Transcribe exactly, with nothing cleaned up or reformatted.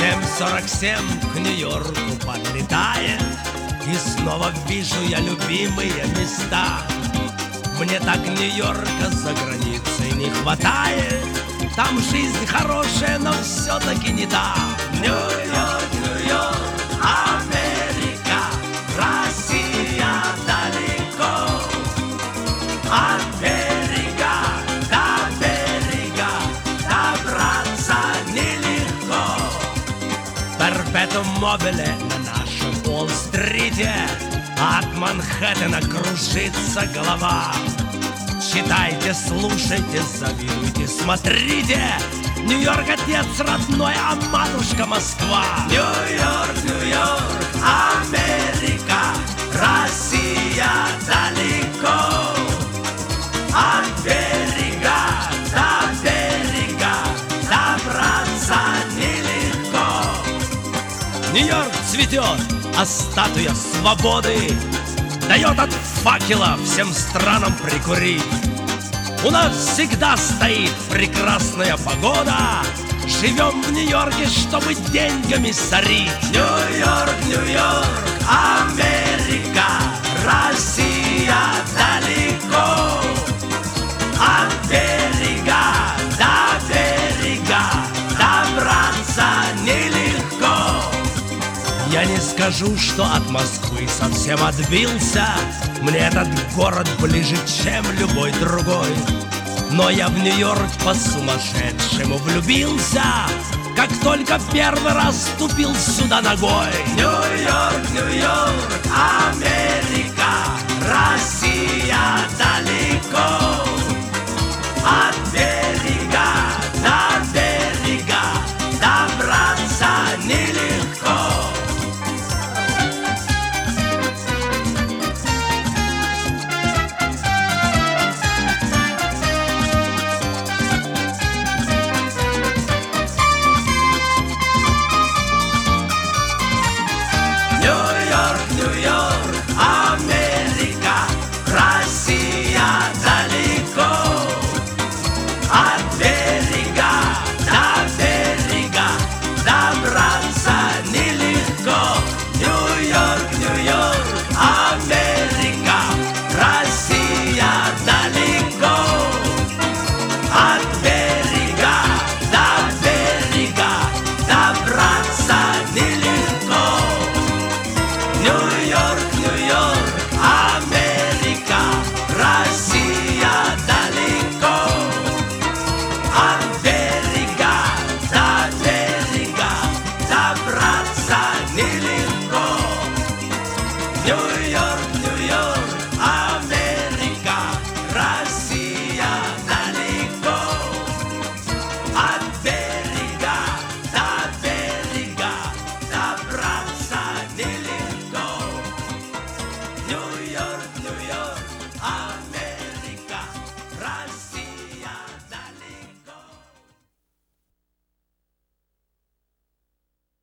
семь сорок семь к Нью-Йорку подлетает, и снова вижу я любимые места. Мне так Нью-Йорка за границей не хватает. Там жизнь хорошая, но все-таки не та. Нью-Йорк, Нью-Йорк, Америка, Россия далеко. От берега до берега добраться нелегко. Перпетум мобиле на нашем Уолл-стрите, от Манхэттена кружится голова. Читайте, слушайте, завидуйте, смотрите. Нью-Йорк отец родной, а матушка Москва. Нью-Йорк, Нью-Йорк, Америка, Россия далеко. От берега до берега добраться нелегко. Нью-Йорк цветет, а статуя свободы дает от факела всем странам прикурить. У нас всегда стоит прекрасная погода. Живем в Нью-Йорке, чтобы деньгами сорить. Нью-Йорк, Нью-Йорк, Америка, Россия далеко. От берега до берега добраться нелегко. Я не скажу, что от Москвы совсем отбился. Мне этот город ближе, чем любой другой. Но я в Нью-Йорк по-сумасшедшему влюбился, как только первый раз ступил сюда ногой. Нью-Йорк, Нью-Йорк, Америка, Россия далеко.